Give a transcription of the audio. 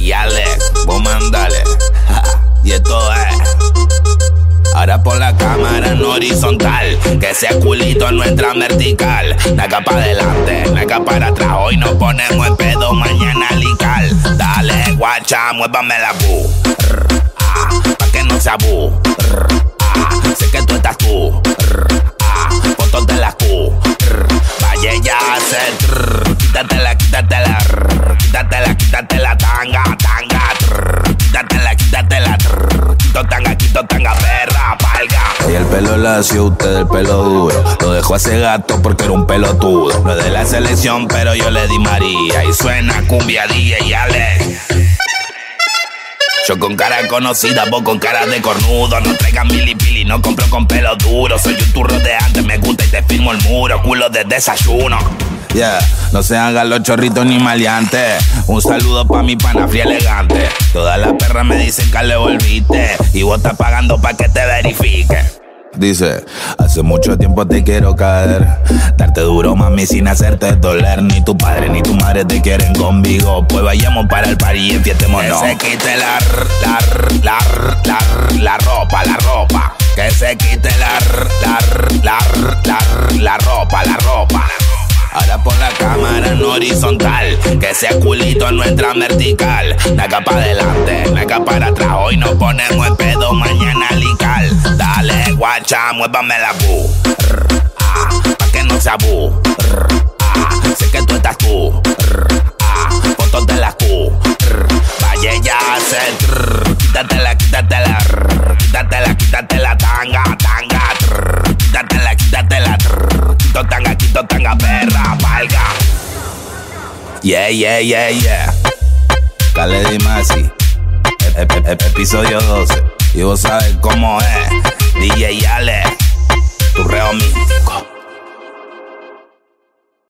DJ Alex, vos mandale. Y esto es. Ahora pon la cámara en horizontal, que ese culito no entra en vertical. Naca para adelante, naca para atrás. Hoy nos ponemos en pedo, mañana lical. Dale, guacha, muévame la bu. Pa' que no sea bu. Sé que tú estás tú. Fotos de la Q. Vaya ya a hacer. Quítatela, quítatela. Quítatela, tanga. Quítatela. Quito tanga, perra, palga. Y el pelo lacio, usted el pelo duro. Lo dejó a ese gato porque era un pelotudo. No es de la selección, pero yo le di María. Y suena cumbia DJ Alex. Yo con cara conocida, vos con cara de cornudo. No traigan milipili, no compro con pelo duro. Soy un turro de antes, me gusta y te firmo el muro. Culo de desayuno. Yeah, no se hagan los chorritos ni maleantes. Un saludo pa' mi pana fría elegante. Todas las perras me dicen que le volviste. Y vos estás pagando pa' que te verifique. Dice, hace mucho tiempo te quiero caer. Darte duro, mami, sin hacerte doler. Ni tu padre ni tu madre te quieren conmigo. Pues vayamos para el party y enfiestémonos. Que se quite la ropa. Que se quite la ropa. Ahora pon la cámara en horizontal, que ese culito no entra en vertical. Naca para adelante, naca para atrás. Hoy nos ponemos en pedo, mañana lical. Dale, guacha, muévame la bu. Pa' que no sea bu. Sé que tú estás tú. Fotos de la Q. Vaya ya a hacer. Quítatela. Quítatela, tanga. Quítatela. Quito tanga, perra, valga. Yeah. Khaled y Masi. Episodio 12. Y vos sabes cómo es. DJ Alex.